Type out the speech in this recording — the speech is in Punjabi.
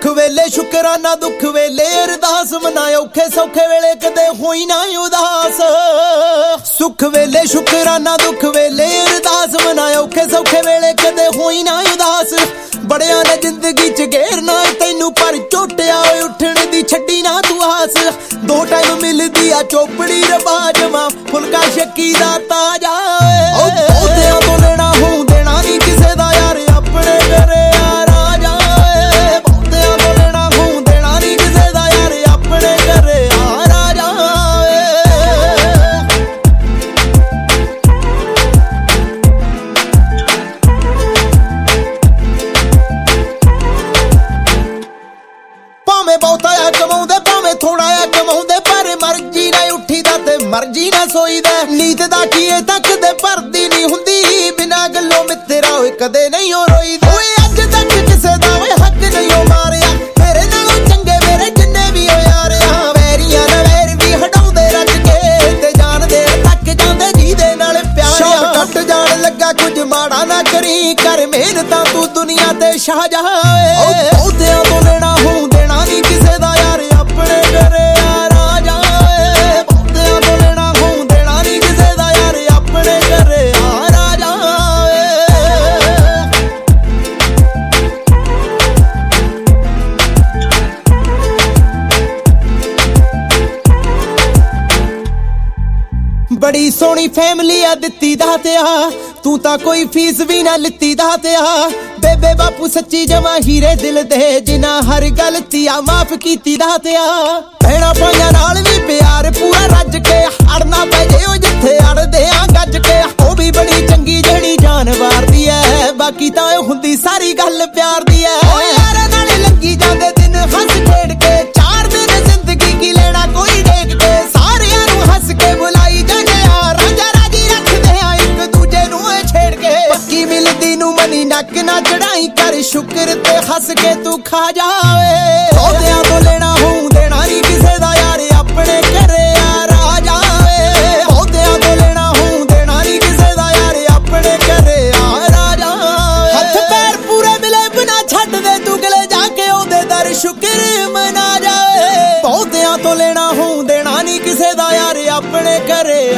ਸੁਖ ਵੇਲੇ ਸ਼ੁਕਰਾਨਾ, ਦੁੱਖ ਵੇਲੇ ਅਰਦਾਸ ਮਨਾ, ਔਖੇ ਸੌਖੇ ਵੇਲੇ ਕਦੇ ਹੋਈ ਨਾ ਉਦਾਸ। ਸੁਖ ਵੇਲੇ ਸ਼ੁਕਰਾਨਾ, ਦੁੱਖ ਵੇਲੇ ਅਰਦਾਸ ਮਨਾ, ਔਖੇ ਸੌਖੇ ਵੇਲੇ ਕਦੇ ਹੋਈ ਨਾ ਉਦਾਸ। ਬੜਿਆਂ ਨੇ ਜ਼ਿੰਦਗੀ ਚ ਘੇਰਨਾ ਤੈਨੂੰ, ਪਰ ਝੋਟਿਆ ਓਏ ਉੱਠਣ ਦੀ ਛੱਡੀ ਨਾ ਤੂੰ ਆਸ। ਦੋ ਟਾਈਮ ਮਿਲਦੀ ਆ ਚੋਪੜੀ ਰਬਾਜਵਾ, ਫੁਲਕਾ ਸ਼ੱਕੀ ਦਾ ਤਾਜਾ। ਬਹੁਤਿਆਂ ਤੋਂ ਲੈਣਾ ਹੂੰ ਦੇਣਾ ਨੀ ਕਿਸੇ ਦਾ ਯਾਰ, ਆਪਣੇ ਘਰੇ ਆ ਰਾਜਾ। ਬਹੁਤਿਆਂ ਤੋਂ ਲੈਣਾ ਹੂੰ ਦੇਣਾ ਨੀ ਕਿਸੇ ਦਾ ਯਾਰ, ਆਪਣੇ ਘਰੇ ਆ ਰਾਜਾ। ਭਾਵੇਂ ਬਹੁਤਾ ਆ ਕਮਾਉਂਦੇ ਭਾਵੇਂ ਥੋੜਾ ਆ ਕਮਾਉਂਦੇ, ਪਰ ਮਰਜੀ ਨਾ ਉੱਠੀ ਦਾ ਤੇ ਮਰਜੀ ਨਾ ਸੋਈਦਾ। ਨੀਤ ਦਾ ਕੀਏ ਤੱਕ ਦੇ ਭਰਦੀ ਨਹੀਂ ਹੁੰਦੀ, ਬਿਨਾਂ ਗੱਲੋਂ ਮਿੱਤਰਾ ਓਏ ਕਦੇ ਨਹੀਂ ਉਹ ਰੋਈਦਾ। ਓਏ ਅੱਜ ਤੱਕ ਕਿਸੇ ਦਾ ਓਏ ਹੱਕ ਨਹੀਂ ਉਹ ਮਾਰਿਆ, ਮੇਰੇ ਨਾਲੋਂ ਚੰਗੇ ਮੇਰੇ ਜਿੰਨੇ ਵੀ ਓ ਯਾਰ ਆ। ਵੈਰੀਆਂ ਨਾਲ ਵੈਰ ਵੀ ਹਟਾਉਂਦੇ ਰੱਜ ਕੇ, ਤੇ ਜਾਣਦੇ ਤੱਕ ਜਾਂਦੇ ਜਿਹਦੇ ਨਾਲ ਪਿਆਰ। ਸ਼ੌਕ ਟੁੱਟ ਜਾਣ ਲੱਗਾ ਕੁਝ ਮਾੜਾ ਨਾ ਕਰੀ, ਕਰ ਮਿਹਨਤਾਂ ਤੂੰ ਦੁਨੀਆ ਤੇ ਸ਼ਾਹ ਜਾ। ਬਹੁਤਿਆਂ ਤੋਂ ਲੈਣਾ ਹੂੰ ਦੇਣਾ ਨੀ ਕਿਸੇ ਦਾ ਯਾਰ, ਆਪਣੇ ਘਰੇ ਆ ਰਾਜਾ। ਬਹੁਤਿਆਂ ਤੋਂ ਲੈਣਾ ਹੂੰ ਦੇਣਾ ਨੀ ਕਿਸੇ ਦਾ ਯਾਰ, ਆਪਣੇ ਘਰੇ ਆ ਰਾਜਾ। ਬੜੀ ਸੋਹਣੀ ਫੈਮਿਲੀ ਆ ਦਿੱਤੀ ਦਾਤਿਆ, ਤੂੰ ਤਾਂ ਕੋਈ ਫੀਸ ਵੀ ਨਾ ਲਿੱਤੀ ਦਾਤਿਆ। ਬੇਬੇ ਬਾਪੂ ਸੱਚੀ ਜਮਾਂ ਹੀਰੇ ਦਿਲ ਦੇ, ਜਿਨ੍ਹਾਂ ਹਰ ਗਲਤੀ ਆ ਮਾਫ ਕੀਤੀ ਦਾਤਿਆ। ਭੈਣਾਂ ਭਾਈਆਂ ਨਾਲ ਵੀ ਪਿਆਰ ਪੂਰਾ ਰੱਜ ਕੇ, ਅੜਨਾ ਪੈ ਜੇ ਉਹ ਜਿੱਥੇ ਅੜਦੇ ਆ ਗੱਜ ਕੇ। ਉਹ ਵੀ ਬੜੀ ਚੰਗੀ ਜਿਹੜੀ ਜਾਨ ਵਾਰਦੀ ਐ, ਬਾਕੀ ਤਾਂ ਉਹ ਹੁੰਦੀ ਸਾਰੀ ਗੱਲ ਪਿਆਰ ਦੀ ਐ। ਯਾਰਾਂ ਨਾਲ ਲੰਗੀ ਜਾਂਦੇ ਦਿਨ ਹੱਸ ਖੇਡ ਕੇ, ਚਾਰ ਦਿਨ ਜ਼ਿੰਦਗੀ ਕੀ ਲੈਣਾ ਕੋਈ ਡੇਕ ਕੇ। ਸਾਰਿਆਂ ਨੂੰ ਹੱਸ ਕੇ ਬੁਲਾਈ ਜਾਂਦੇ ਆ, ਰਾਂਝਾ ਰਾਜੀ ਰੱਖਦੇ ਆ ਇੱਕ ਦੂਜੇ ਨੂੰ ਛੇੜ ਕੇ। ਪੱਕੀ ਮਿਲਦੀ ਨੂੰ ਮਨੀ ਨੱਕ ਨਾ ਚੜਾਈ, ਕਰ ਸ਼ੁਕਰ ਤੇ ਹੱਸ ਕੇ ਤੂੰ ਖਾ ਜਾਵੇ। ਬਹੁਤਿਆਂ ਤੋਂ ਲੈਣਾ ਹੂੰ ਦੇਣਾ ਨੀ ਕਿਸੇ ਦਾ ਯਾਰ, ਆਪਣੇ ਘਰੇ ਆ ਰਾਜਾ। ਬਹੁਤਿਆਂ ਤੋਂ ਲੈਣਾ ਹੂੰ ਦੇਣਾ ਨੀ ਕਿਸੇ ਦਾ ਯਾਰ, ਆਪਣੇ ਘਰੇ ਆ ਰਾਜਾ। ਹੱਥ ਪੈਰ ਪੂਰੇ ਮਿਲੇ ਬਿਨਾ ਛੱਡ ਦੇ ਤੂੰ ਗਲੇ ਜਾ ਕੇ ਉਹਦੇ ਦਰ ਸ਼ੁਕਰ ਮਨਾ ਜਾਵੇ। ਬਹੁਤਿਆਂ ਤੋਂ ਲੈਣਾ ਹੂੰ ਦੇਣਾ ਨੀ ਕਿਸੇ ਦਾ ਯਾਰ, ਆਪਣੇ ਘਰੇ